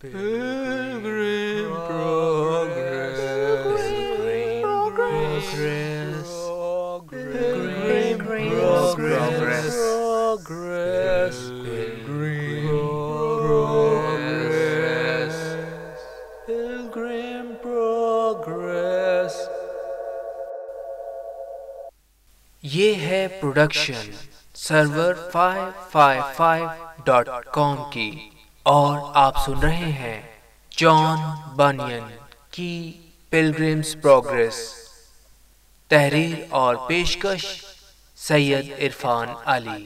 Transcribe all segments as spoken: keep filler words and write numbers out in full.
Pilgrim Progress, Pilgrim Progress, Pilgrim Progress, Pilgrim Progress, Pilgrim Progress। یہ ہے production Suroor five five five dot com کی، اور آپ سن رہے ہیں جان بانین کی پلگرمز پروگریس۔ تحریر اور پیشکش سید عرفان علی۔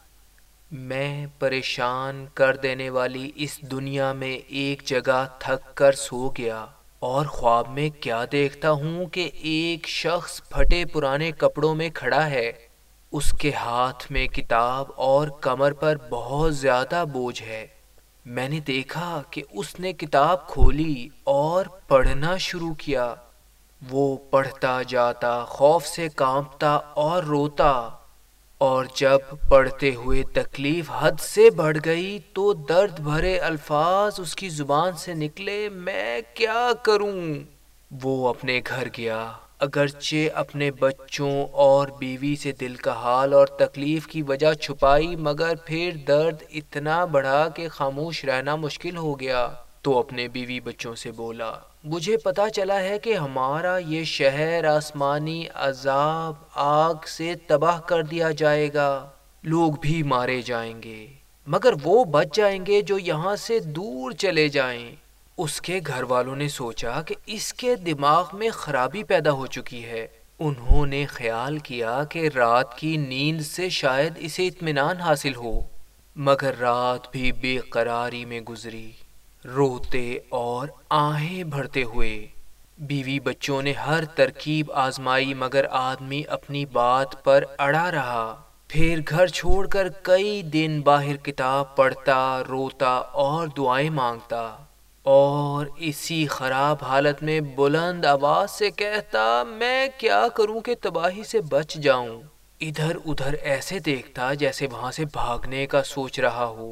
میں پریشان کر دینے والی اس دنیا میں ایک جگہ تھک کر سو گیا اور خواب میں کیا دیکھتا ہوں کہ ایک شخص پھٹے پرانے کپڑوں میں کھڑا ہے، اس کے ہاتھ میں کتاب اور کمر پر بہت زیادہ بوجھ ہے۔ میں نے دیکھا کہ اس نے کتاب کھولی اور پڑھنا شروع کیا۔ وہ پڑھتا جاتا، خوف سے کانپتا اور روتا، اور جب پڑھتے ہوئے تکلیف حد سے بڑھ گئی تو درد بھرے الفاظ اس کی زبان سے نکلے، میں کیا کروں؟ وہ اپنے گھر گیا، اگرچہ اپنے بچوں اور بیوی سے دل کا حال اور تکلیف کی وجہ چھپائی، مگر پھر درد اتنا بڑھا کہ خاموش رہنا مشکل ہو گیا۔ تو اپنے بیوی بچوں سے بولا، مجھے پتا چلا ہے کہ ہمارا یہ شہر آسمانی عذاب آگ سے تباہ کر دیا جائے گا، لوگ بھی مارے جائیں گے، مگر وہ بچ جائیں گے جو یہاں سے دور چلے جائیں۔ اس کے گھر والوں نے سوچا کہ اس کے دماغ میں خرابی پیدا ہو چکی ہے۔ انہوں نے خیال کیا کہ رات کی نیند سے شاید اسے اطمینان حاصل ہو، مگر رات بھی بے قراری میں گزری، روتے اور آہیں بھرتے ہوئے۔ بیوی بچوں نے ہر ترکیب آزمائی، مگر آدمی اپنی بات پر اڑا رہا۔ پھر گھر چھوڑ کر کئی دن باہر کتاب پڑھتا، روتا اور دعائیں مانگتا، اور اسی خراب حالت میں بلند آواز سے کہتا، میں کیا کروں کہ تباہی سے بچ جاؤں۔ ادھر ادھر ایسے دیکھتا جیسے وہاں سے بھاگنے کا سوچ رہا ہو،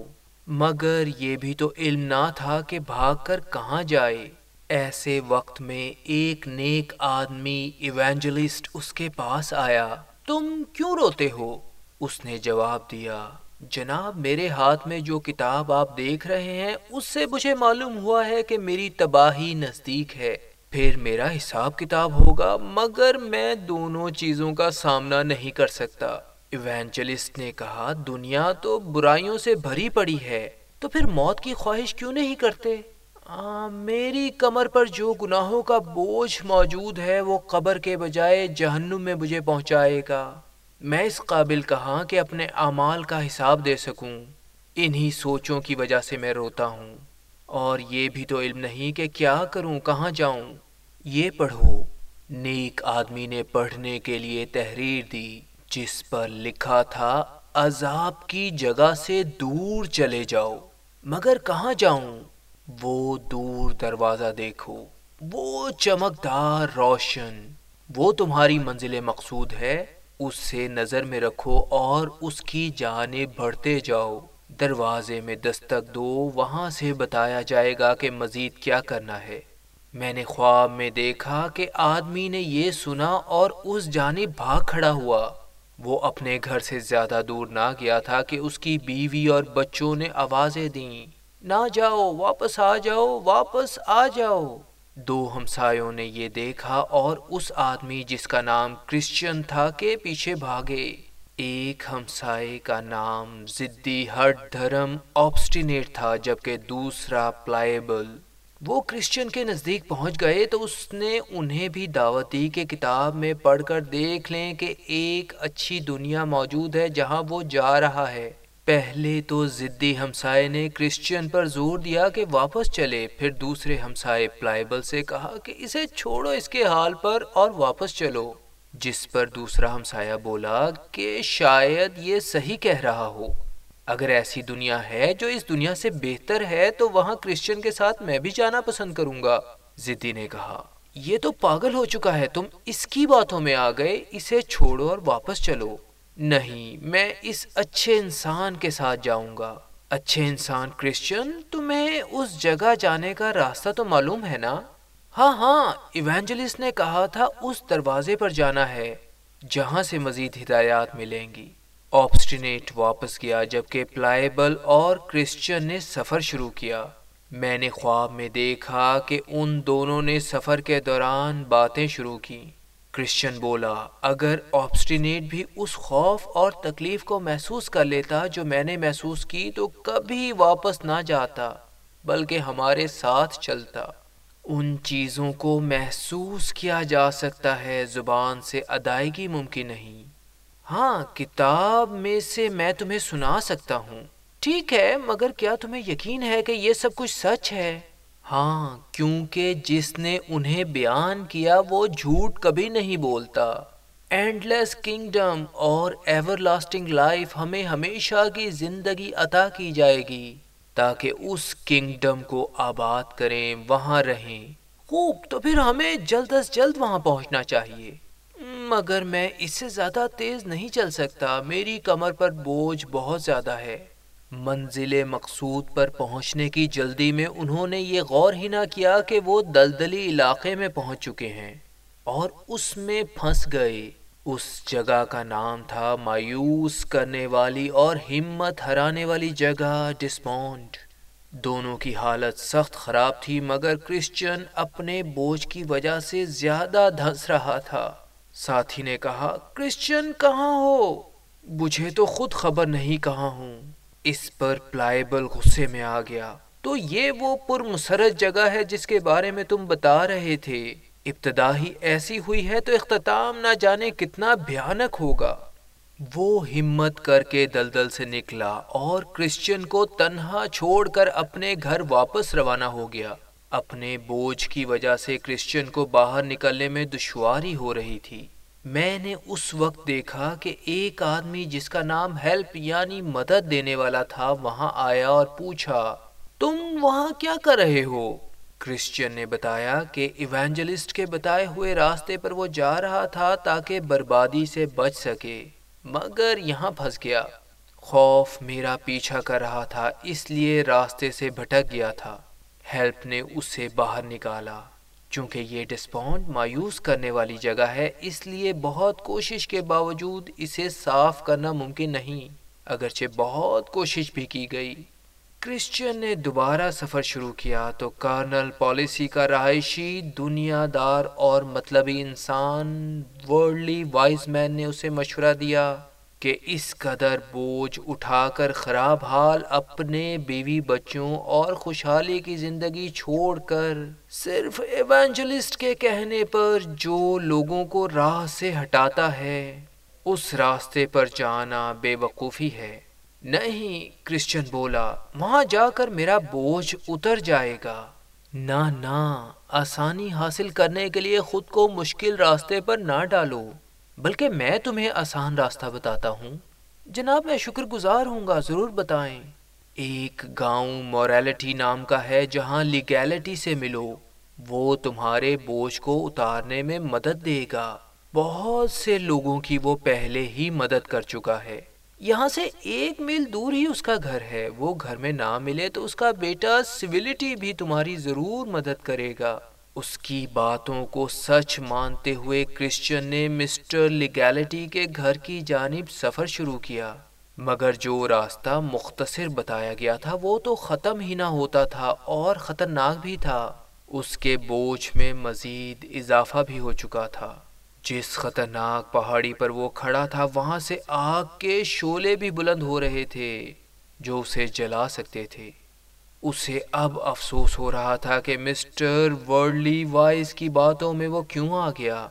مگر یہ بھی تو علم نہ تھا کہ بھاگ کر کہاں جائے۔ ایسے وقت میں ایک نیک آدمی ایوانجلسٹ اس کے پاس آیا۔ تم کیوں روتے ہو؟ اس نے جواب دیا، جناب میرے ہاتھ میں جو کتاب آپ دیکھ رہے ہیں اس سے مجھے معلوم ہوا ہے کہ میری تباہی نزدیک ہے، پھر میرا حساب کتاب ہوگا، مگر میں دونوں چیزوں کا سامنا نہیں کر سکتا۔ ایوانجلسٹ نے کہا، دنیا تو برائیوں سے بھری پڑی ہے، تو پھر موت کی خواہش کیوں نہیں کرتے؟ آ, میری کمر پر جو گناہوں کا بوجھ موجود ہے وہ قبر کے بجائے جہنم میں مجھے پہنچائے گا۔ میں اس قابل کہاں کہ اپنے اعمال کا حساب دے سکوں۔ انہی سوچوں کی وجہ سے میں روتا ہوں، اور یہ بھی تو علم نہیں کہ کیا کروں، کہاں جاؤں۔ یہ پڑھو۔ نیک آدمی نے پڑھنے کے لیے تحریر دی، جس پر لکھا تھا، عذاب کی جگہ سے دور چلے جاؤ۔ مگر کہاں جاؤں؟ وہ دور دروازہ دیکھو، وہ چمکدار روشن، وہ تمہاری منزل مقصود ہے، اس سے نظر میں رکھو اور اس کی جانب بڑھتے جاؤ۔ دروازے میں دستک دو، وہاں سے بتایا جائے گا کہ مزید کیا کرنا ہے۔ میں نے خواب میں دیکھا کہ آدمی نے یہ سنا اور اس جانب بھاگ کھڑا ہوا۔ وہ اپنے گھر سے زیادہ دور نہ گیا تھا کہ اس کی بیوی اور بچوں نے آوازیں دیں، نہ جاؤ، واپس آ جاؤ، واپس آ جاؤ۔ دو ہمسایوں نے یہ دیکھا اور اس آدمی جس کا نام کرسچن تھا کے پیچھے بھاگے۔ ایک ہمسائے کا نام ضدی ہٹ دھرم آبسٹینیٹ تھا، جبکہ دوسرا پلائیبل۔ وہ کرسچن کے نزدیک پہنچ گئے تو اس نے انہیں بھی دعوت دی کہ کتاب میں پڑھ کر دیکھ لیں کہ ایک اچھی دنیا موجود ہے جہاں وہ جا رہا ہے۔ پہلے تو ضدی ہمسائے نے کرسچن پر زور دیا کہ واپس چلے، پھر دوسرے ہمسائے پلائیبل سے کہا کہ اسے چھوڑو اس کے حال پر اور واپس چلو، جس پر دوسرا ہمسایہ بولا کہ شاید یہ صحیح کہہ رہا ہو، اگر ایسی دنیا ہے جو اس دنیا سے بہتر ہے تو وہاں کرسچن کے ساتھ میں بھی جانا پسند کروں گا۔ ضدی نے کہا، یہ تو پاگل ہو چکا ہے، تم اس کی باتوں میں آ گئے، اسے چھوڑو اور واپس چلو۔ نہیں، میں اس اچھے انسان کے ساتھ جاؤں گا۔ اچھے انسان کرسچن، تمہیں اس جگہ جانے کا راستہ تو معلوم ہے نا؟ ہاں ہاں، ایوانجلسٹ نے کہا تھا اس دروازے پر جانا ہے جہاں سے مزید ہدایات ملیں گی۔ آبسٹینیٹ واپس گیا جبکہ پلائیبل اور کرسچن نے سفر شروع کیا۔ میں نے خواب میں دیکھا کہ ان دونوں نے سفر کے دوران باتیں شروع کی۔ کرسچن بولا، اگر آبسٹینیٹ بھی اس خوف اور تکلیف کو محسوس کر لیتا جو میں نے محسوس کی تو کبھی واپس نہ جاتا بلکہ ہمارے ساتھ چلتا۔ ان چیزوں کو محسوس کیا جا سکتا ہے، زبان سے ادائیگی ممکن نہیں۔ ہاں، کتاب میں سے میں تمہیں سنا سکتا ہوں۔ ٹھیک ہے، مگر کیا تمہیں یقین ہے کہ یہ سب کچھ سچ ہے؟ ہاں، کیونکہ جس نے انہیں بیان کیا وہ جھوٹ کبھی نہیں بولتا۔ اینڈ لیس کنگڈم اور ایور لاسٹنگ لائف ہمیں ہمیشہ کی زندگی عطا کی جائے گی تاکہ اس کنگڈم کو آباد کریں، وہاں رہیں۔ خوب، تو پھر ہمیں جلد از جلد وہاں پہنچنا چاہیے۔ مگر میں اس سے زیادہ تیز نہیں چل سکتا، میری کمر پر بوجھ بہت زیادہ ہے۔ منزل مقصود پر پہنچنے کی جلدی میں انہوں نے یہ غور ہی نہ کیا کہ وہ دلدلی علاقے میں پہنچ چکے ہیں اور اس میں پھنس گئے۔ اس جگہ کا نام تھا مایوس کرنے والی اور ہمت ہرانے والی جگہ، ڈسمونڈ۔ دونوں کی حالت سخت خراب تھی مگر کرسچن اپنے بوجھ کی وجہ سے زیادہ دھنس رہا تھا۔ ساتھی نے کہا، کرسچن کہاں ہو؟ مجھے تو خود خبر نہیں کہاں ہوں۔ اس پر پلائیبل غصے میں آ گیا۔ تو یہ وہ پرمسرت جگہ ہے جس کے بارے میں تم بتا رہے تھے۔ ابتدا ہی ایسی ہوئی ہے تو اختتام نہ جانے کتنا بھیانک ہوگا۔ وہ ہمت کر کے دلدل سے نکلا اور کرسچن کو تنہا چھوڑ کر اپنے گھر واپس روانہ ہو گیا۔ اپنے بوجھ کی وجہ سے کرسچن کو باہر نکلنے میں دشواری ہو رہی تھی۔ میں نے اس وقت دیکھا کہ ایک آدمی جس کا نام ہیلپ یعنی مدد دینے والا تھا وہاں آیا اور پوچھا، تم وہاں کیا کر رہے ہو؟ کرسچن نے بتایا کہ ایوانجلسٹ کے بتائے ہوئے راستے پر وہ جا رہا تھا تاکہ بربادی سے بچ سکے، مگر یہاں پھنس گیا۔ خوف میرا پیچھا کر رہا تھا اس لیے راستے سے بھٹک گیا تھا۔ ہیلپ نے اسے باہر نکالا۔ چونکہ یہ ڈسپونڈ مایوس کرنے والی جگہ ہے اس لیے بہت کوشش کے باوجود اسے صاف کرنا ممکن نہیں، اگرچہ بہت کوشش بھی کی گئی۔ کرسچن نے دوبارہ سفر شروع کیا تو کرنل پالیسی کا رہائشی، دنیا دار اور مطلبی انسان ورلڈلی وائز مین نے اسے مشورہ دیا کہ اس قدر بوجھ اٹھا کر خراب حال اپنے بیوی بچوں اور خوشحالی کی زندگی چھوڑ کر صرف ایوانجلسٹ کے کہنے پر جو لوگوں کو راہ سے ہٹاتا ہے اس راستے پر جانا بے وقوفی ہے۔ نہیں، کرسچن بولا، وہاں جا کر میرا بوجھ اتر جائے گا۔ نہ نہ، آسانی حاصل کرنے کے لیے خود کو مشکل راستے پر نہ ڈالو، بلکہ میں تمہیں آسان راستہ بتاتا ہوں۔ جناب، میں شکر گزار ہوں گا، ضرور بتائیں۔ ایک گاؤں موریلٹی نام کا ہے جہاں لیگیلٹی سے ملو، وہ تمہارے بوجھ کو اتارنے میں مدد دے گا۔ بہت سے لوگوں کی وہ پہلے ہی مدد کر چکا ہے۔ یہاں سے ایک میل دور ہی اس کا گھر ہے، وہ گھر میں نہ ملے تو اس کا بیٹا سویلٹی بھی تمہاری ضرور مدد کرے گا۔ اس کی باتوں کو سچ مانتے ہوئے کرسچن نے مسٹر لیگیلٹی کے گھر کی جانب سفر شروع کیا، مگر جو راستہ مختصر بتایا گیا تھا وہ تو ختم ہی نہ ہوتا تھا اور خطرناک بھی تھا۔ اس کے بوجھ میں مزید اضافہ بھی ہو چکا تھا۔ جس خطرناک پہاڑی پر وہ کھڑا تھا وہاں سے آگ کے شعلے بھی بلند ہو رہے تھے جو اسے جلا سکتے تھے۔ اسے اب افسوس ہو رہا تھا کہ مسٹر ورلڈلی وائز کی باتوں میں وہ کیوں آ گیا۔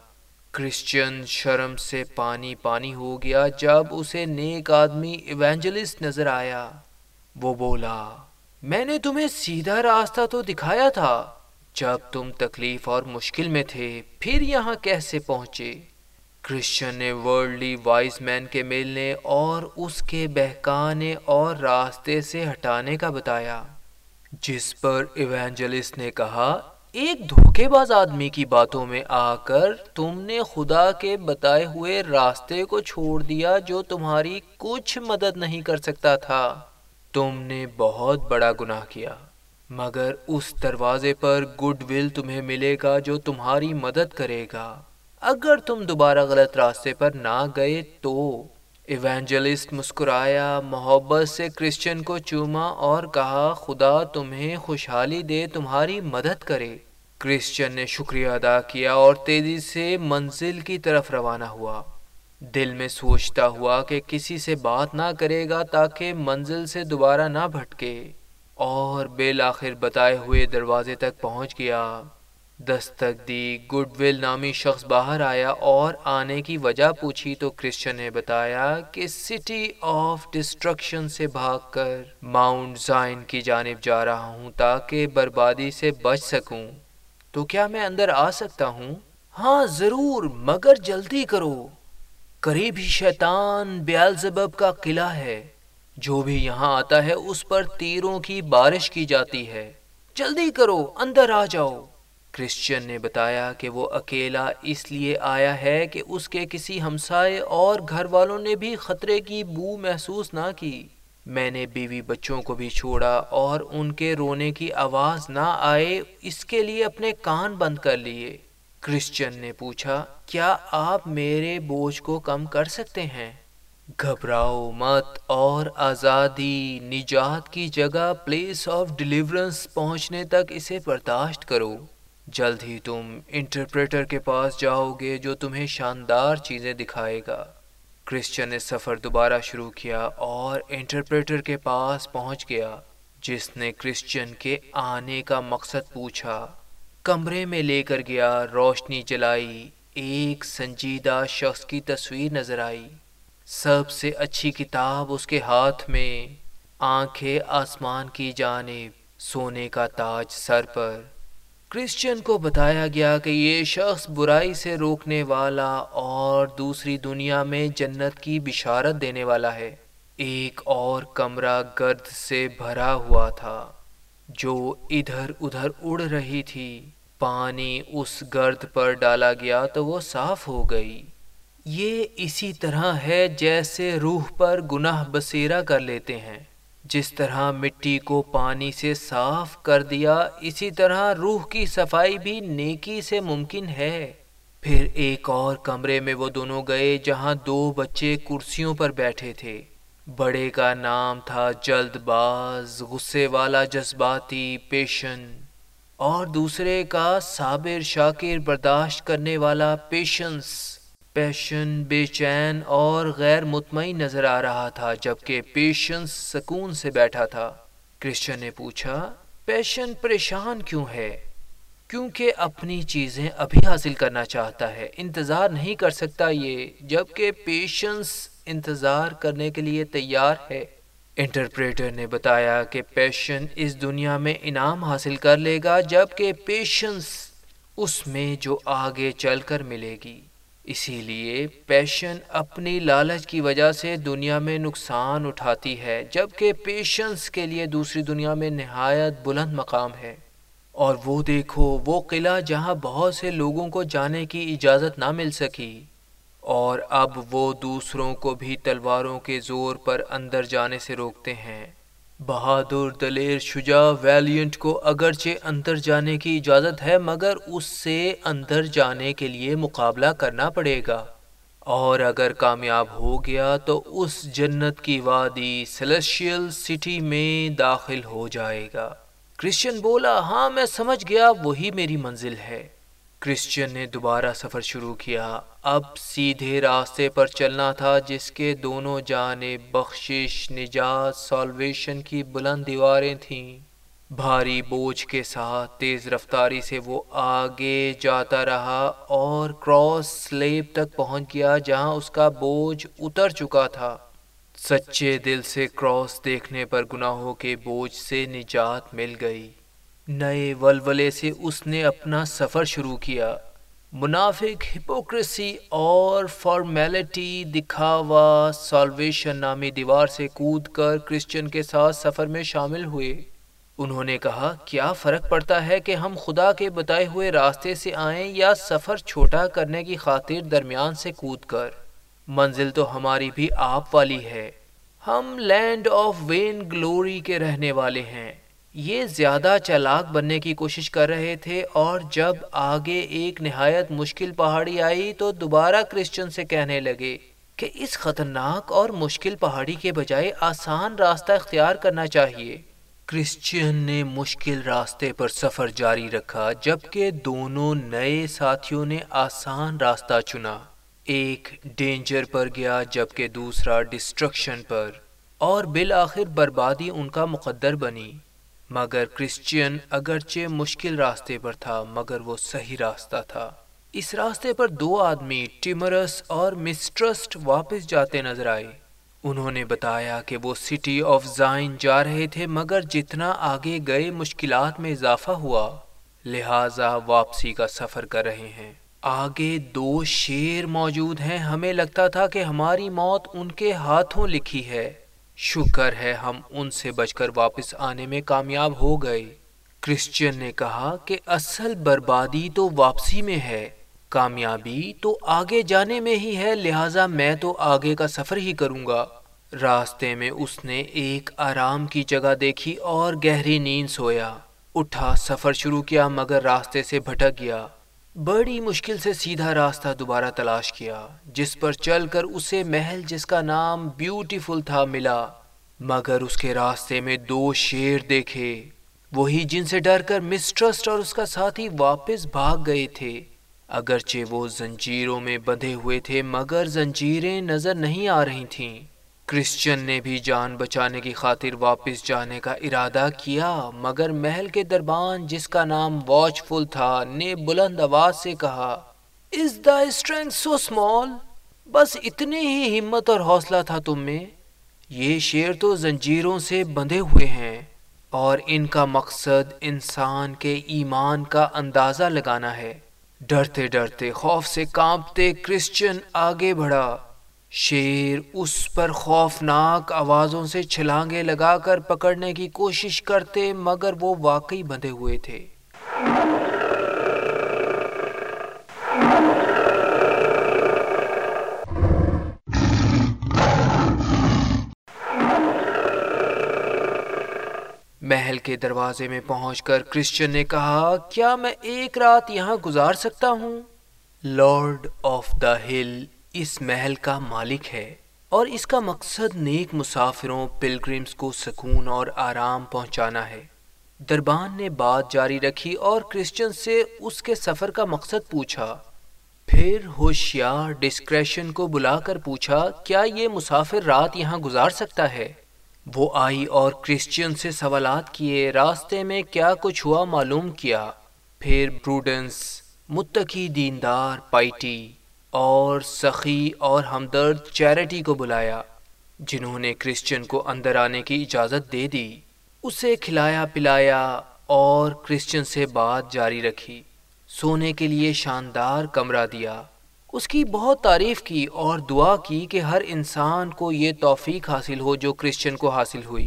کرسچن شرم سے پانی پانی ہو گیا جب اسے نیک آدمی ایوانجلسٹ نظر آیا۔ وہ بولا، میں نے تمہیں سیدھا راستہ تو دکھایا تھا جب تم تکلیف اور مشکل میں تھے، پھر یہاں کیسے پہنچے؟ کرسچن نے ورلڈلی وائز مین کے ملنے اور اس کے بہکانے اور راستے سے ہٹانے کا بتایا، جس پر ایوانجلسٹ نے کہا، ایک دھوکے باز آدمی کی باتوں میں آ کر تم نے خدا کے بتائے ہوئے راستے کو چھوڑ دیا جو تمہاری کچھ مدد نہیں کر سکتا تھا۔ تم نے بہت بڑا گناہ کیا، مگر اس دروازے پر گڈ ول تمہیں ملے گا جو تمہاری مدد کرے گا اگر تم دوبارہ غلط راستے پر نہ گئے تو۔ ایوانجلسٹ مسکرایا، محبت سے کرسچن کو چوما اور کہا، خدا تمہیں خوشحالی دے، تمہاری مدد کرے۔ کرسچن نے شکریہ ادا کیا اور تیزی سے منزل کی طرف روانہ ہوا، دل میں سوچتا ہوا کہ کسی سے بات نہ کرے گا تاکہ منزل سے دوبارہ نہ بھٹکے، اور بالآخر بتائے ہوئے دروازے تک پہنچ گیا۔ دستک دی، گڈ ول نامی شخص باہر آیا اور آنے کی وجہ پوچھی تو کرسچن نے بتایا کہ سٹی آف ڈسٹرکشن سے بھاگ کر ماؤنٹ زائن کی جانب جا رہا ہوں تاکہ بربادی سے بچ سکوں۔ تو کیا میں اندر آ سکتا ہوں؟ ہاں ضرور، مگر جلدی کرو، قریب ہی شیطان بیلزبب کا قلعہ ہے، جو بھی یہاں آتا ہے اس پر تیروں کی بارش کی جاتی ہے، جلدی کرو، اندر آ جاؤ۔ کرسچن نے بتایا کہ وہ اکیلا اس لیے آیا ہے کہ اس کے کسی ہمسائے اور گھر والوں نے بھی خطرے کی بو محسوس نہ کی۔ میں نے بیوی بچوں کو بھی چھوڑا اور ان کے رونے کی آواز نہ آئے اس کے لیے اپنے کان بند کر لیے۔ کرسچن نے پوچھا، کیا آپ میرے بوجھ کو کم کر سکتے ہیں؟ گھبراؤ مت اور آزادی، نجات کی جگہ پلیس آف ڈیلیورنس پہنچنے تک اسے برداشت کرو۔ جلد ہی تم انٹرپریٹر کے پاس جاؤ گے جو تمہیں شاندار چیزیں دکھائے گا۔ کرسچن نے سفر دوبارہ شروع کیا اور انٹرپریٹر کے پاس پہنچ گیا، جس نے کرسچن کے آنے کا مقصد پوچھا۔ کمرے میں لے کر گیا، روشنی جلائی، ایک سنجیدہ شخص کی تصویر نظر آئی، سب سے اچھی کتاب اس کے ہاتھ میں، آنکھیں آسمان کی جانب، سونے کا تاج سر پر۔ کرسچن کو بتایا گیا کہ یہ شخص برائی سے روکنے والا اور دوسری دنیا میں جنت کی بشارت دینے والا ہے۔ ایک اور کمرہ گرد سے بھرا ہوا تھا جو ادھر ادھر اڑ رہی تھی، پانی اس گرد پر ڈالا گیا تو وہ صاف ہو گئی۔ یہ اسی طرح ہے جیسے روح پر گناہ بسیرا کر لیتے ہیں، جس طرح مٹی کو پانی سے صاف کر دیا اسی طرح روح کی صفائی بھی نیکی سے ممکن ہے۔ پھر ایک اور کمرے میں وہ دونوں گئے جہاں دو بچے کرسیوں پر بیٹھے تھے۔ بڑے کا نام تھا جلد باز، غصے والا، جذباتی، پیشن، اور دوسرے کا صابر، شاکر، برداشت کرنے والا، پیشنس۔ پیشن بے چین اور غیر مطمئن نظر آ رہا تھا جبکہ پیشنس سکون سے بیٹھا تھا۔ کرسچن نے پوچھا، پیشن پریشان کیوں ہے؟ کیونکہ اپنی چیزیں ابھی حاصل کرنا چاہتا ہے، انتظار نہیں کر سکتا یہ، جبکہ پیشنس انتظار کرنے کے لیے تیار ہے۔ انٹرپریٹر نے بتایا کہ پیشن اس دنیا میں انعام حاصل کر لے گا جبکہ پیشنس اس میں جو آگے چل کر ملے گی۔ اسی لیے پیشن اپنی لالچ کی وجہ سے دنیا میں نقصان اٹھاتی ہے جبکہ پیشنس کے لیے دوسری دنیا میں نہایت بلند مقام ہے۔ اور وہ دیکھو، وہ قلعہ جہاں بہت سے لوگوں کو جانے کی اجازت نہ مل سکی، اور اب وہ دوسروں کو بھی تلواروں کے زور پر اندر جانے سے روکتے ہیں۔ بہادر، دلیر، شجاع، ویلینٹ کو اگرچہ اندر جانے کی اجازت ہے مگر اس سے اندر جانے کے لیے مقابلہ کرنا پڑے گا، اور اگر کامیاب ہو گیا تو اس جنت کی وادی سیلیسٹیل سٹی میں داخل ہو جائے گا۔ کرسچن بولا، ہاں میں سمجھ گیا، وہی میری منزل ہے۔ کرسچن نے دوبارہ سفر شروع کیا، اب سیدھے راستے پر چلنا تھا جس کے دونوں جانب بخشش، نجات، سالویشن کی بلند دیواریں تھیں۔ بھاری بوجھ کے ساتھ تیز رفتاری سے وہ آگے جاتا رہا اور کراس سلیب تک پہنچ گیا جہاں اس کا بوجھ اتر چکا تھا۔ سچے دل سے کراس دیکھنے پر گناہوں کے بوجھ سے نجات مل گئی۔ نئے ولولے سے اس نے اپنا سفر شروع کیا۔ منافق، ہپوکریسی اور فارمیلٹی، دکھاوا، سالویشن نامی دیوار سے کود کر کرسچن کے ساتھ سفر میں شامل ہوئے۔ انہوں نے کہا، کیا فرق پڑتا ہے کہ ہم خدا کے بتائے ہوئے راستے سے آئیں یا سفر چھوٹا کرنے کی خاطر درمیان سے کود کر؟ منزل تو ہماری بھی آپ والی ہے۔ ہم لینڈ آف وین گلوری کے رہنے والے ہیں۔ یہ زیادہ چالاک بننے کی کوشش کر رہے تھے اور جب آگے ایک نہایت مشکل پہاڑی آئی تو دوبارہ کرسچن سے کہنے لگے کہ اس خطرناک اور مشکل پہاڑی کے بجائے آسان راستہ اختیار کرنا چاہیے۔ کرسچین نے مشکل راستے پر سفر جاری رکھا جبکہ دونوں نئے ساتھیوں نے آسان راستہ چنا۔ ایک ڈینجر پر گیا جبکہ دوسرا ڈسٹرکشن پر، اور بالآخر بربادی ان کا مقدر بنی۔ مگر کرسچین اگرچہ مشکل راستے پر تھا مگر وہ صحیح راستہ تھا۔ اس راستے پر دو آدمی ٹیمرس اور مسٹرسٹ واپس جاتے نظر آئے۔ انہوں نے بتایا کہ وہ سٹی آف زائن جا رہے تھے مگر جتنا آگے گئے مشکلات میں اضافہ ہوا، لہٰذا واپسی کا سفر کر رہے ہیں۔ آگے دو شیر موجود ہیں، ہمیں لگتا تھا کہ ہماری موت ان کے ہاتھوں لکھی ہے۔ شکر ہے ہم ان سے بچ کر واپس آنے میں کامیاب ہو گئے۔ کرسچین نے کہا کہ اصل بربادی تو واپسی میں ہے، کامیابی تو آگے جانے میں ہی ہے، لہٰذا میں تو آگے کا سفر ہی کروں گا۔ راستے میں اس نے ایک آرام کی جگہ دیکھی اور گہری نیند سویا۔ اٹھا سفر شروع کیا مگر راستے سے بھٹک گیا۔ بڑی مشکل سے سیدھا راستہ دوبارہ تلاش کیا جس پر چل کر اسے محل جس کا نام بیوٹیفل تھا ملا، مگر اس کے راستے میں دو شیر دیکھے، وہی جن سے ڈر کر مسٹرسٹ اور اس کا ساتھی واپس بھاگ گئے تھے۔ اگرچہ وہ زنجیروں میں بندھے ہوئے تھے مگر زنجیریں نظر نہیں آ رہی تھیں۔ کرسچین نے بھی جان بچانے کی خاطر واپس جانے کا ارادہ کیا مگر محل کے دربان جس کا نام واچ فل تھا نے بلند آواز سے کہا، "Is thy strength so small?" بس اتنے ہی ہمت اور حوصلہ تھا تم میں؟ یہ شیر تو زنجیروں سے بندھے ہوئے ہیں اور ان کا مقصد انسان کے ایمان کا اندازہ لگانا ہے۔ ڈرتے ڈرتے خوف سے کانپتے کرسچین آگے بڑھا۔ شیر اس پر خوفناک آوازوں سے چھلانگیں لگا کر پکڑنے کی کوشش کرتے مگر وہ واقعی بندھے ہوئے تھے۔ محل کے دروازے میں پہنچ کر کرسچین نے کہا، "کیا میں ایک رات یہاں گزار سکتا ہوں؟" لارڈ آف دا ہل اس محل کا مالک ہے اور اس کا مقصد نیک مسافروں پلگرمز کو سکون اور آرام پہنچانا ہے۔ دربان نے بات جاری رکھی اور کرسچین سے اس کے سفر کا مقصد پوچھا۔ پھر ہوشیار ڈسکریشن کو بلا کر پوچھا، "کیا یہ مسافر رات یہاں گزار سکتا ہے؟" وہ آئی اور کرسچین سے سوالات کیے، راستے میں کیا کچھ ہوا معلوم کیا۔ پھر پروڈنس، متقی دیندار پائٹی اور سخی اور ہمدرد چیریٹی کو بلایا، جنہوں نے کرسچین کو اندر آنے کی اجازت دے دی۔ اسے کھلایا پلایا اور کرسچین سے بات جاری رکھی۔ سونے کے لیے شاندار کمرہ دیا، اس کی بہت تعریف کی اور دعا کی کہ ہر انسان کو یہ توفیق حاصل ہو جو کرسچین کو حاصل ہوئی۔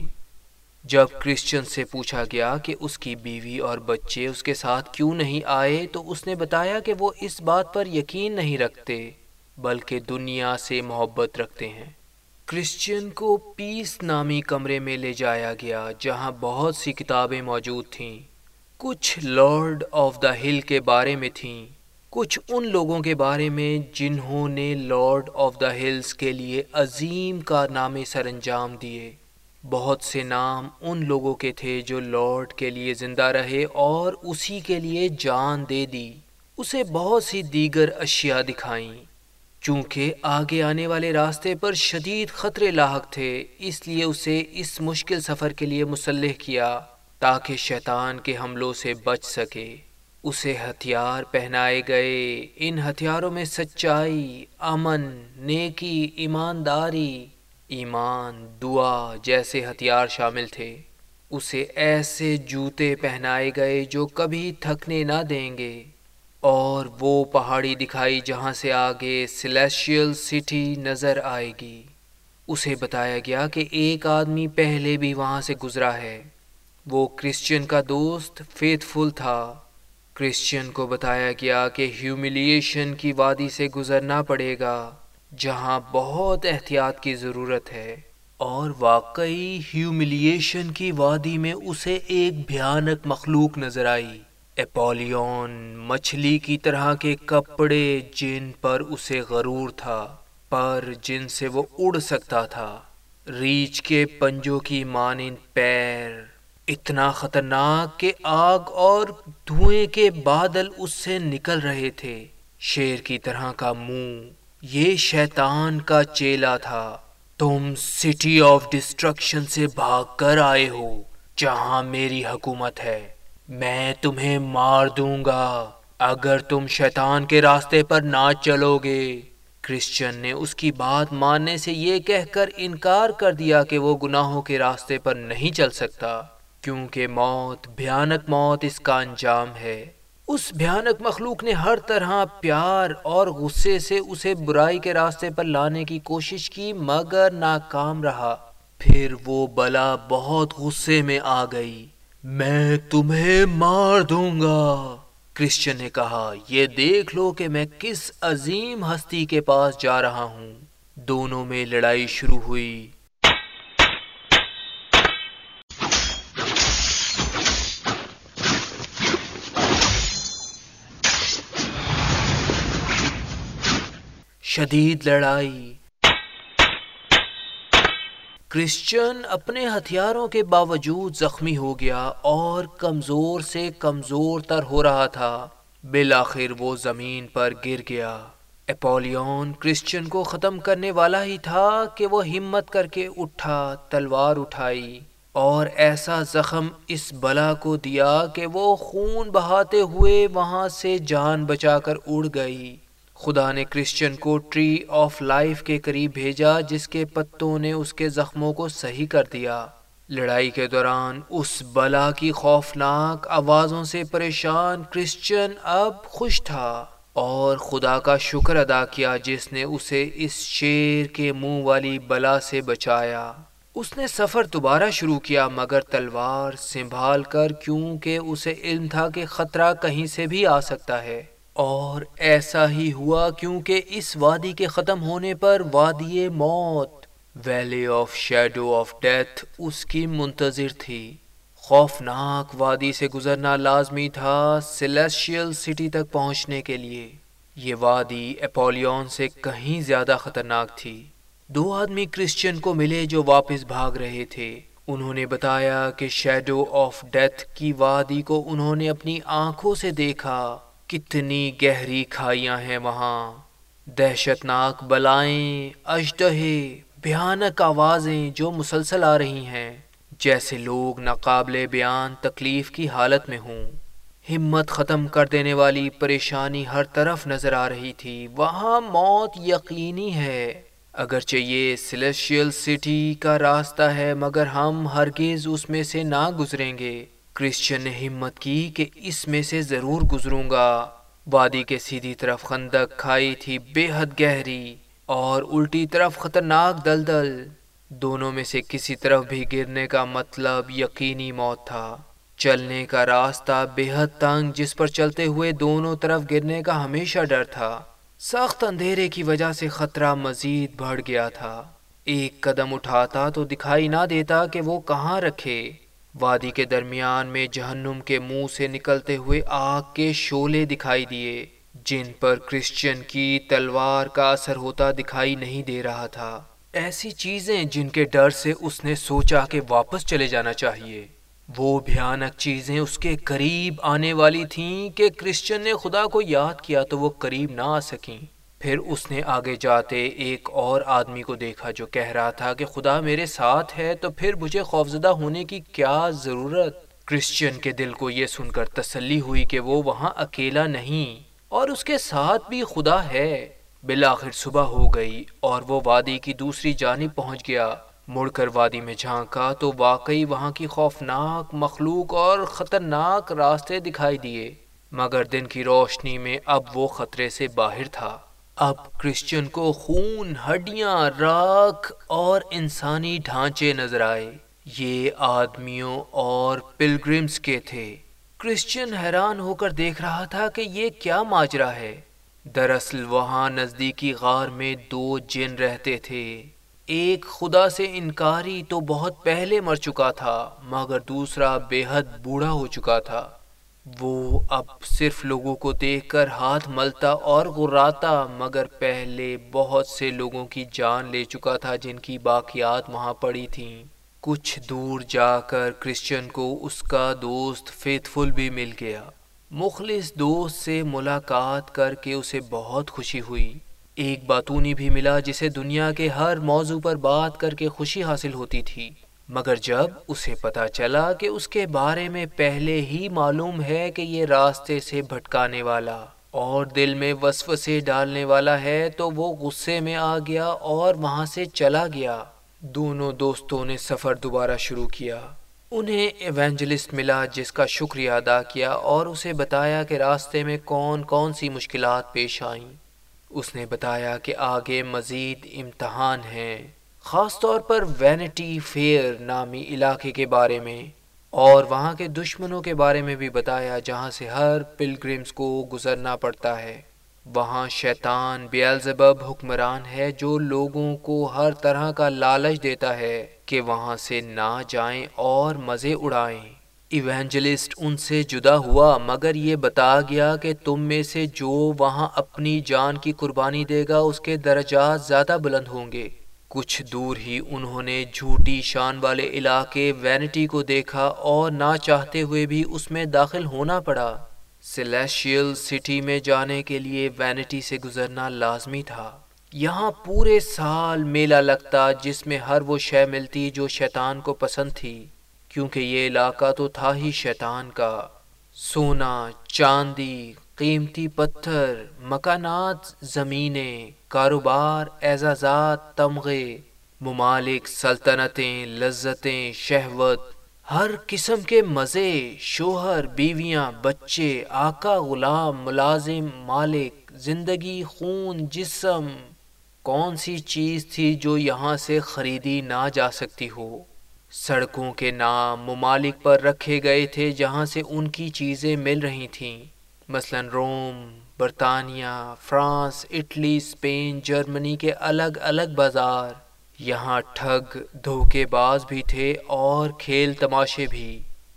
جب کرسچین سے پوچھا گیا کہ اس کی بیوی اور بچے اس کے ساتھ کیوں نہیں آئے تو اس نے بتایا کہ وہ اس بات پر یقین نہیں رکھتے بلکہ دنیا سے محبت رکھتے ہیں۔ کرسچین کو پیس نامی کمرے میں لے جایا گیا جہاں بہت سی کتابیں موجود تھیں، کچھ لارڈ آف دا ہل کے بارے میں تھیں، کچھ ان لوگوں کے بارے میں جنہوں نے لارڈ آف دا ہلز کے لیے عظیم کارنامے سر انجام دیے۔ بہت سے نام ان لوگوں کے تھے جو لارڈ کے لیے زندہ رہے اور اسی کے لیے جان دے دی۔ اسے بہت سی دیگر اشیاء دکھائیں۔ چونکہ آگے آنے والے راستے پر شدید خطرے لاحق تھے اس لیے اسے اس مشکل سفر کے لیے مسلح کیا تاکہ شیطان کے حملوں سے بچ سکے۔ اسے ہتھیار پہنائے گئے، ان ہتھیاروں میں سچائی، امن، نیکی، ایمانداری، ایمان، دعا جیسے ہتھیار شامل تھے۔ اسے ایسے جوتے پہنائے گئے جو کبھی تھکنے نہ دیں گے، اور وہ پہاڑی دکھائی جہاں سے آگے سیلیسٹیل سٹی نظر آئے گی۔ اسے بتایا گیا کہ ایک آدمی پہلے بھی وہاں سے گزرا ہے، وہ کرسچین کا دوست فیتھ فل تھا۔ کرسچین کو بتایا گیا کہ ہیوملیشن کی وادی سے گزرنا پڑے گا جہاں بہت احتیاط کی ضرورت ہے۔ اور واقعی ہیوملیشن کی وادی میں اسے ایک بھیانک مخلوق نظر آئی، اپولیون، مچھلی کی طرح کے کپڑے جن پر اسے غرور تھا، پر جن سے وہ اڑ سکتا تھا، ریچھ کے پنجوں کی مانند پیر، اتنا خطرناک کہ آگ اور دھوئیں کے بادل اس سے نکل رہے تھے، شیر کی طرح کا منہ، یہ شیطان کا چیلا تھا۔ تم سٹی آف ڈسٹرکشن سے بھاگ کر آئے ہو جہاں میری حکومت ہے، میں تمہیں مار دوں گا اگر تم شیطان کے راستے پر نہ چلو گے۔ کرسچن نے اس کی بات ماننے سے یہ کہہ کر انکار کر دیا کہ وہ گناہوں کے راستے پر نہیں چل سکتا، کیونکہ موت، بھیانک موت اس کا انجام ہے۔ اس بھیانک مخلوق نے ہر طرح پیار اور غصے سے اسے برائی کے راستے پر لانے کی کوشش کی، مگر ناکام رہا۔ پھر وہ بلا بہت غصے میں آ گئی۔ میں تمہیں مار دوں گا، کرسچن نے کہا، یہ دیکھ لو کہ میں کس عظیم ہستی کے پاس جا رہا ہوں۔ دونوں میں لڑائی شروع ہوئی۔ شدید لڑائی۔ کرسچن اپنے ہتھیاروں کے باوجود زخمی ہو گیا اور کمزور سے کمزور تر ہو رہا تھا۔ بالآخر وہ زمین پر گر گیا۔ اپولیون کرسچن کو ختم کرنے والا ہی تھا کہ وہ ہمت کر کے اٹھا، تلوار اٹھائی اور ایسا زخم اس بلا کو دیا کہ وہ خون بہاتے ہوئے وہاں سے جان بچا کر اڑ گئی۔ خدا نے کرسچن کو ٹری آف لائف کے قریب بھیجا، جس کے پتوں نے اس کے زخموں کو صحیح کر دیا۔ لڑائی کے دوران اس بلا کی خوفناک آوازوں سے پریشان کرسچن اب خوش تھا اور خدا کا شکر ادا کیا جس نے اسے اس شیر کے منہ والی بلا سے بچایا۔ اس نے سفر دوبارہ شروع کیا، مگر تلوار سنبھال کر، کیونکہ اسے علم تھا کہ خطرہ کہیں سے بھی آ سکتا ہے۔ اور ایسا ہی ہوا، کیونکہ اس وادی کے ختم ہونے پر وادی موت، valley of shadow of death, اس کی منتظر تھی۔ خوفناک وادی سے گزرنا لازمی تھا سیلیسٹیل سٹی تک پہنچنے کے لیے۔ یہ وادی اپولیون سے کہیں زیادہ خطرناک تھی۔ دو آدمی کرسچن کو ملے جو واپس بھاگ رہے تھے۔ انہوں نے بتایا کہ شیڈو آف ڈیتھ کی وادی کو انہوں نے اپنی آنکھوں سے دیکھا۔ کتنی گہری کھائیاں ہیں وہاں، دہشتناک بلائیں، اژدہے، بھیانک آوازیں جو مسلسل آ رہی ہیں، جیسے لوگ ناقابل بیان تکلیف کی حالت میں ہوں۔ ہمت ختم کر دینے والی پریشانی ہر طرف نظر آ رہی تھی۔ وہاں موت یقینی ہے، اگرچہ یہ سیلیسٹیل سٹی کا راستہ ہے، مگر ہم ہرگز اس میں سے نہ گزریں گے۔ کرسچن نے ہمت کی کہ اس میں سے ضرور گزروں گا۔ وادی کے سیدھی طرف خندق کھائی تھی، بے حد گہری، اور الٹی طرف خطرناک دلدل۔ دونوں میں سے کسی طرف بھی گرنے کا مطلب یقینی موت تھا۔ چلنے کا راستہ بے حد تنگ، جس پر چلتے ہوئے دونوں طرف گرنے کا ہمیشہ ڈر تھا۔ سخت اندھیرے کی وجہ سے خطرہ مزید بڑھ گیا تھا۔ ایک قدم اٹھاتا تو دکھائی نہ دیتا کہ وہ کہاں رکھے۔ وادی کے درمیان میں جہنم کے منہ سے نکلتے ہوئے آگ کے شعلے دکھائی دیے، جن پر کرسچن کی تلوار کا اثر ہوتا دکھائی نہیں دے رہا تھا۔ ایسی چیزیں جن کے ڈر سے اس نے سوچا کہ واپس چلے جانا چاہیے۔ وہ بھیانک چیزیں اس کے قریب آنے والی تھیں کہ کرسچن نے خدا کو یاد کیا تو وہ قریب نہ آ سکیں۔ پھر اس نے آگے جاتے ایک اور آدمی کو دیکھا جو کہہ رہا تھا کہ خدا میرے ساتھ ہے تو پھر مجھے خوفزدہ ہونے کی کیا ضرورت۔ کرسچن کے دل کو یہ سن کر تسلی ہوئی کہ وہ وہاں اکیلا نہیں اور اس کے ساتھ بھی خدا ہے۔ بالآخر صبح ہو گئی اور وہ وادی کی دوسری جانب پہنچ گیا۔ مڑ کر وادی میں جھانکا تو واقعی وہاں کی خوفناک مخلوق اور خطرناک راستے دکھائی دیے، مگر دن کی روشنی میں اب وہ خطرے سے باہر تھا۔ اب کرسچن کو خون، ہڈیاں، راکھ اور انسانی ڈھانچے نظر آئے۔ یہ آدمیوں اور پلگرمز کے تھے۔ کرسچن حیران ہو کر دیکھ رہا تھا کہ یہ کیا ماجرا ہے۔ دراصل وہاں نزدیکی غار میں دو جن رہتے تھے۔ ایک خدا سے انکاری تو بہت پہلے مر چکا تھا، مگر دوسرا بے حد بوڑھا ہو چکا تھا۔ وہ اب صرف لوگوں کو دیکھ کر ہاتھ ملتا اور غراتا، مگر پہلے بہت سے لوگوں کی جان لے چکا تھا جن کی باقیات وہاں پڑی تھیں۔ کچھ دور جا کر کرسچن کو اس کا دوست فیتھ فل بھی مل گیا۔ مخلص دوست سے ملاقات کر کے اسے بہت خوشی ہوئی۔ ایک باتونی بھی ملا جسے دنیا کے ہر موضوع پر بات کر کے خوشی حاصل ہوتی تھی، مگر جب اسے پتا چلا کہ اس کے بارے میں پہلے ہی معلوم ہے کہ یہ راستے سے بھٹکانے والا اور دل میں وسوسے ڈالنے والا ہے تو وہ غصے میں آ گیا اور وہاں سے چلا گیا۔ دونوں دوستوں نے سفر دوبارہ شروع کیا۔ انہیں ایونجلسٹ ملا جس کا شکریہ ادا کیا اور اسے بتایا کہ راستے میں کون کون سی مشکلات پیش آئیں۔ اس نے بتایا کہ آگے مزید امتحان ہیں، خاص طور پر وینٹی فیئر نامی علاقے کے بارے میں، اور وہاں کے دشمنوں کے بارے میں بھی بتایا جہاں سے ہر پلگرمز کو گزرنا پڑتا ہے۔ وہاں شیطان بیلزبب حکمران ہے جو لوگوں کو ہر طرح کا لالچ دیتا ہے کہ وہاں سے نہ جائیں اور مزے اڑائیں۔ ایونجلسٹ ان سے جدا ہوا، مگر یہ بتا گیا کہ تم میں سے جو وہاں اپنی جان کی قربانی دے گا اس کے درجات زیادہ بلند ہوں گے۔ کچھ دور ہی انہوں نے جھوٹی شان والے علاقے وینٹی کو دیکھا اور نہ چاہتے ہوئے بھی اس میں داخل ہونا پڑا۔ سیلیشیل سٹی میں جانے کے لیے وینٹی سے گزرنا لازمی تھا۔ یہاں پورے سال میلہ لگتا جس میں ہر وہ شے ملتی جو شیطان کو پسند تھی، کیونکہ یہ علاقہ تو تھا ہی شیطان کا۔ سونا، چاندی، قیمتی پتھر، مکانات، زمینیں، کاروبار، اعزازات، تمغے، ممالک، سلطنتیں، لذتیں، شہوت، ہر قسم کے مزے، شوہر، بیویاں، بچے، آقا، غلام، ملازم، مالک، زندگی، خون، جسم، کون سی چیز تھی جو یہاں سے خریدی نہ جا سکتی ہو؟ سڑکوں کے نام ممالک پر رکھے گئے تھے جہاں سے ان کی چیزیں مل رہی تھیں، مثلا روم، برطانیہ، فرانس، اٹلی، اسپین، جرمنی کے الگ الگ بازار۔ یہاں ٹھگ، دھوکے باز بھی تھے اور کھیل تماشے بھی۔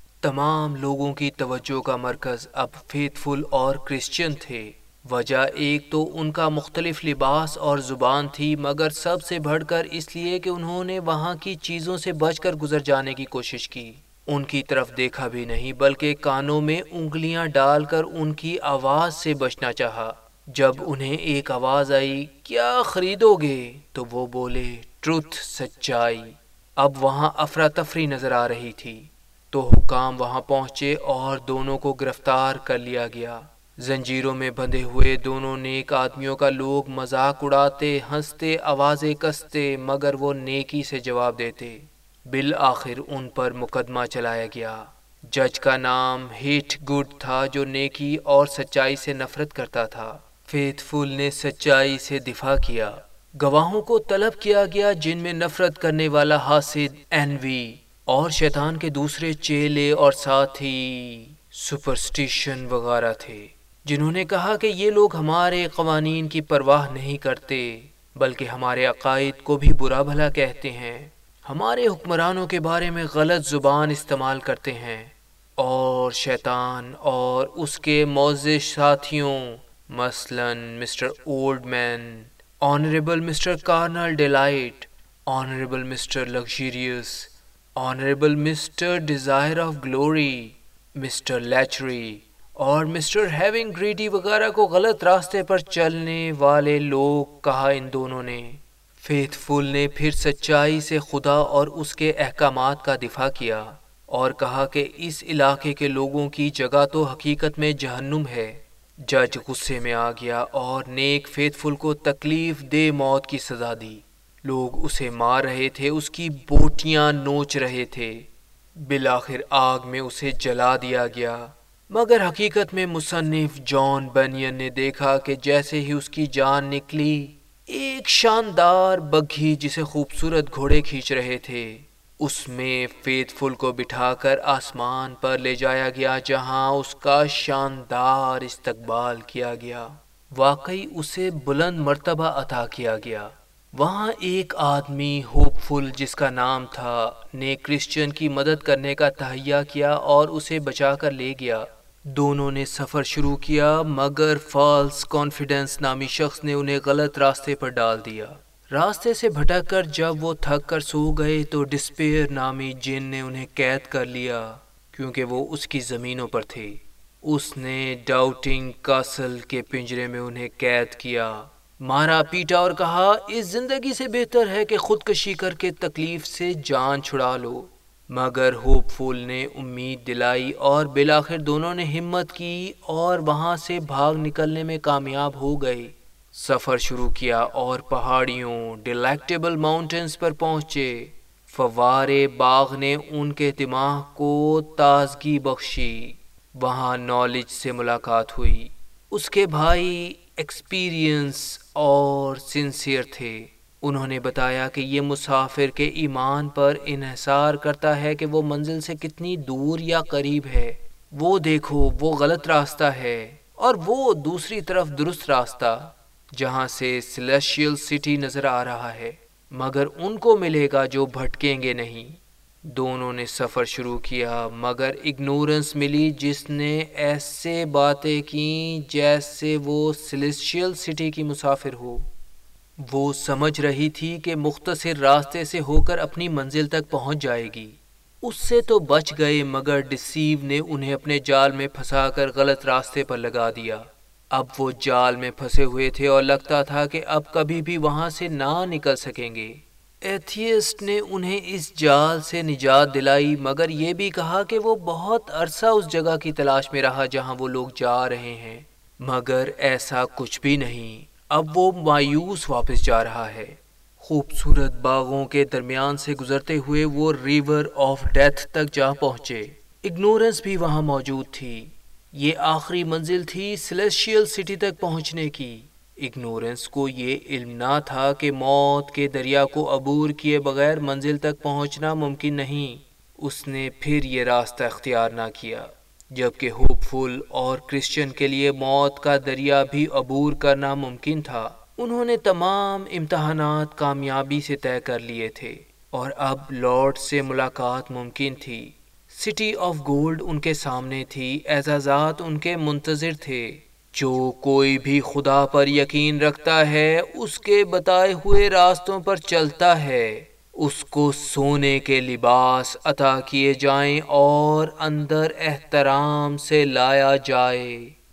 تمام لوگوں کی توجہ کا مرکز اب فیتھ فل اور کرسچن تھے۔ وجہ ایک تو ان کا مختلف لباس اور زبان تھی، مگر سب سے بڑھ کر اس لیے کہ انہوں نے وہاں کی چیزوں سے بچ کر گزر جانے کی کوشش کی۔ ان کی طرف دیکھا بھی نہیں بلکہ کانوں میں انگلیاں ڈال کر ان کی آواز سے بچنا چاہا۔ جب انہیں ایک آواز آئی، کیا خریدو گے؟ تو وہ بولے، ٹروتھ، سچائی۔ اب وہاں افراتفری نظر آ رہی تھی تو حکام وہاں پہنچے اور دونوں کو گرفتار کر لیا گیا۔ زنجیروں میں بندھے ہوئے دونوں نیک آدمیوں کا لوگ مذاق اڑاتے، ہنستے، آوازیں کستے، مگر وہ نیکی سے جواب دیتے۔ بالآخر ان پر مقدمہ چلایا گیا۔ جج کا نام ہیٹ گڈ تھا جو نیکی اور سچائی سے نفرت کرتا تھا۔ فیتھ فل نے سچائی سے دفاع کیا۔ گواہوں کو طلب کیا گیا جن میں نفرت کرنے والا حاسد اینوی اور شیطان کے دوسرے چیلے اور ساتھی سپرسٹیشن وغیرہ تھے، جنہوں نے کہا کہ یہ لوگ ہمارے قوانین کی پرواہ نہیں کرتے بلکہ ہمارے عقائد کو بھی برا بھلا کہتے ہیں، ہمارے حکمرانوں کے بارے میں غلط زبان استعمال کرتے ہیں، اور شیطان اور اس کے معزز ساتھیوں مثلا mister old man, honourable mister carnal delight, honourable mister luxurious, honourable mister desire of glory, mister lechery اور مسٹر ہیونگ گریڈی وغیرہ کو غلط راستے پر چلنے والے لوگ کہا۔ ان دونوں نے فیتھ فل نے پھر سچائی سے خدا اور اس کے احکامات کا دفاع کیا اور کہا کہ اس علاقے کے لوگوں کی جگہ تو حقیقت میں جہنم ہے۔ جج غصے میں آ گیا اور نیک فیتھ فل کو تکلیف دہ موت کی سزا دی۔ لوگ اسے مار رہے تھے، اس کی بوٹیاں نوچ رہے تھے، بالآخر آگ میں اسے جلا دیا گیا۔ مگر حقیقت میں مصنف جان بنین نے دیکھا کہ جیسے ہی اس کی جان نکلی، ایک شاندار بگھی جسے خوبصورت گھوڑے کھینچ رہے تھے، اس میں فیتھ فل کو بٹھا کر آسمان پر لے جایا گیا جہاں اس کا شاندار استقبال کیا گیا۔ واقعی اسے بلند مرتبہ عطا کیا گیا۔ وہاں ایک آدمی ہوپ فل جس کا نام تھا نے کرسچن کی مدد کرنے کا تہیہ کیا اور اسے بچا کر لے گیا۔ دونوں نے سفر شروع کیا مگر فالس کانفیڈنس نامی شخص نے انہیں غلط راستے پر ڈال دیا۔ راستے سے بھٹک کر جب وہ تھک کر سو گئے تو ڈسپیئر نامی جن نے انہیں قید کر لیا کیونکہ وہ اس کی زمینوں پر تھے۔ اس نے ڈاؤٹنگ کاسل کے پنجرے میں انہیں قید کیا، مارا پیٹا اور کہا اس زندگی سے بہتر ہے کہ خودکشی کر کے تکلیف سے جان چھڑا لو۔ مگر ہوپ فل نے امید دلائی اور بالآخر دونوں نے ہمت کی اور وہاں سے بھاگ نکلنے میں کامیاب ہو گئے۔ سفر شروع کیا اور پہاڑیوں ڈیلیکٹیبل ماؤنٹینز پر پہنچے۔ فوارے باغ نے ان کے دماغ کو تازگی بخشی۔ وہاں نالج سے ملاقات ہوئی۔ اس کے بھائی ایکسپیرینس اور سنسیئر تھے۔ انہوں نے بتایا کہ یہ مسافر کے ایمان پر انحصار کرتا ہے کہ وہ منزل سے کتنی دور یا قریب ہے۔ وہ دیکھو وہ غلط راستہ ہے اور وہ دوسری طرف درست راستہ جہاں سے سیلیشیل سٹی نظر آ رہا ہے، مگر ان کو ملے گا جو بھٹکیں گے نہیں۔ دونوں نے سفر شروع کیا مگر اگنورنس ملی جس نے ایسے باتیں کیں جیسے وہ سیلیشیل سٹی کی مسافر ہو۔ وہ سمجھ رہی تھی کہ مختصر راستے سے ہو کر اپنی منزل تک پہنچ جائے گی۔ اس سے تو بچ گئے مگر ڈسیو نے انہیں اپنے جال میں پھنسا کر غلط راستے پر لگا دیا۔ اب وہ جال میں پھنسے ہوئے تھے اور لگتا تھا کہ اب کبھی بھی وہاں سے نہ نکل سکیں گے۔ ایتھیسٹ نے انہیں اس جال سے نجات دلائی مگر یہ بھی کہا کہ وہ بہت عرصہ اس جگہ کی تلاش میں رہا جہاں وہ لوگ جا رہے ہیں، مگر ایسا کچھ بھی نہیں۔ اب وہ مایوس واپس جا رہا ہے۔ خوبصورت باغوں کے درمیان سے گزرتے ہوئے وہ ریور آف ڈیتھ تک جا پہنچے۔ اگنورنس بھی وہاں موجود تھی۔ یہ آخری منزل تھی سیلیشیل سٹی تک پہنچنے کی۔ اگنورنس کو یہ علم نہ تھا کہ موت کے دریا کو عبور کیے بغیر منزل تک پہنچنا ممکن نہیں۔ اس نے پھر یہ راستہ اختیار نہ کیا، جبکہ ہوپ فل اور کرسچن کے لیے موت کا دریا بھی عبور کرنا ممکن تھا۔ انہوں نے تمام امتحانات کامیابی سے طے کر لیے تھے اور اب لارڈ سے ملاقات ممکن تھی۔ سٹی آف گولڈ ان کے سامنے تھی، اعزازات ان کے منتظر تھے۔ جو کوئی بھی خدا پر یقین رکھتا ہے، اس کے بتائے ہوئے راستوں پر چلتا ہے، اس کو سونے کے لباس عطا کیے جائیں اور اندر احترام سے لایا جائے۔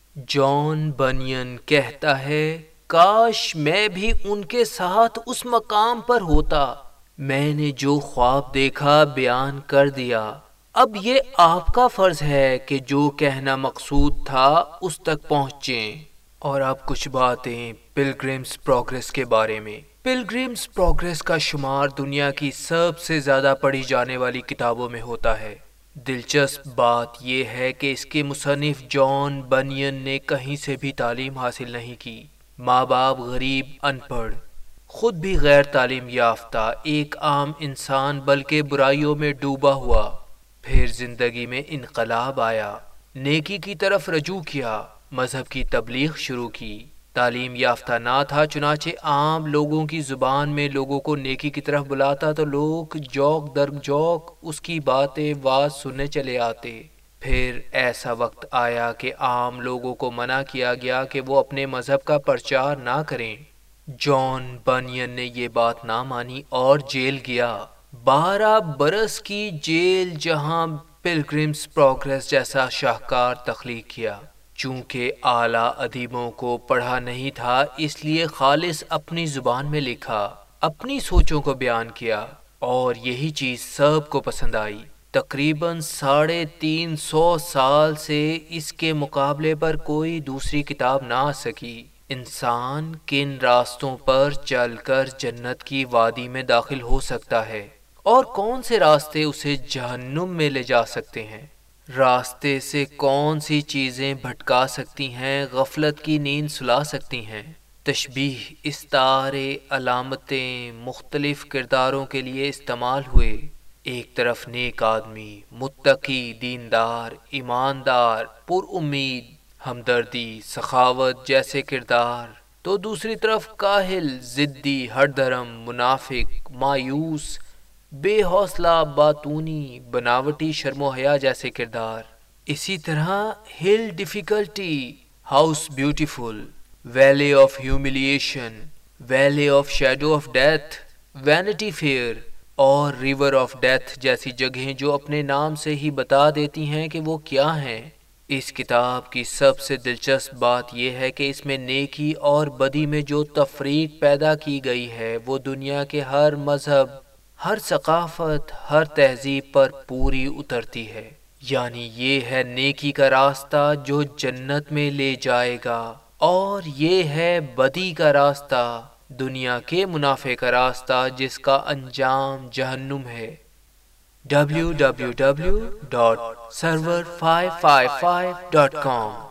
جان بنین کہتا ہے کاش میں بھی ان کے ساتھ اس مقام پر ہوتا۔ میں نے جو خواب دیکھا بیان کر دیا، اب یہ آپ کا فرض ہے کہ جو کہنا مقصود تھا اس تک پہنچیں۔ اور اب کچھ باتیں پلگرمز پروگریس کے بارے میں۔ پلگرمز پروگریس کا شمار دنیا کی سب سے زیادہ پڑھی جانے والی کتابوں میں ہوتا ہے۔ دلچسپ بات یہ ہے کہ اس کے مصنف جان بنین نے کہیں سے بھی تعلیم حاصل نہیں کی۔ ماں باپ غریب، ان پڑھ، خود بھی غیر تعلیم یافتہ، ایک عام انسان بلکہ برائیوں میں ڈوبا ہوا۔ پھر زندگی میں انقلاب آیا، نیکی کی طرف رجوع کیا، مذہب کی تبلیغ شروع کی۔ تعلیم یافتہ نہ تھا، چنانچہ عام لوگوں کی زبان میں لوگوں کو نیکی کی طرف بلاتا تو لوگ جوک در جوک اس کی باتیں واز سننے چلے آتے۔ پھر ایسا وقت آیا کہ عام لوگوں کو منع کیا گیا کہ وہ اپنے مذہب کا پرچار نہ کریں۔ جان بنین نے یہ بات نہ مانی اور جیل گیا۔ بارہ برس کی جیل جہاں پلگرمز پروگریس جیسا شاہکار تخلیق کیا۔ چونکہ اعلیٰ ادیبوں کو پڑھا نہیں تھا، اس لیے خالص اپنی زبان میں لکھا، اپنی سوچوں کو بیان کیا اور یہی چیز سب کو پسند آئی۔ تقریباً ساڑھے تین سو سال سے اس کے مقابلے پر کوئی دوسری کتاب نہ آ سکی۔ انسان کن راستوں پر چل کر جنت کی وادی میں داخل ہو سکتا ہے اور کون سے راستے اسے جہنم میں لے جا سکتے ہیں؟ راستے سے کون سی چیزیں بھٹکا سکتی ہیں، غفلت کی نیند سلا سکتی ہیں؟ تشبیہ، استعارے، علامتیں مختلف کرداروں کے لیے استعمال ہوئے۔ ایک طرف نیک آدمی، متقی، دیندار، ایماندار، پر امید، ہمدردی، سخاوت جیسے کردار، تو دوسری طرف کاہل، ضدی، ہر دھرم، منافق، مایوس، بے حوصلہ، باتونی، بناوٹی، شرم و حیا جیسے کردار۔ اسی طرح hill difficulty, house beautiful, valley of humiliation, valley of shadow of death, vanity fair اور ریور آف ڈیتھ جیسی جگہیں جو اپنے نام سے ہی بتا دیتی ہیں کہ وہ کیا ہیں۔ اس کتاب کی سب سے دلچسپ بات یہ ہے کہ اس میں نیکی اور بدی میں جو تفریق پیدا کی گئی ہے وہ دنیا کے ہر مذہب، ہر ثقافت، ہر تہذیب پر پوری اترتی ہے۔ یعنی یہ ہے نیکی کا راستہ جو جنت میں لے جائے گا، اور یہ ہے بدی کا راستہ، دنیا کے منافع کا راستہ جس کا انجام جہنم ہے۔ W W W dot Suroor five five five dot کام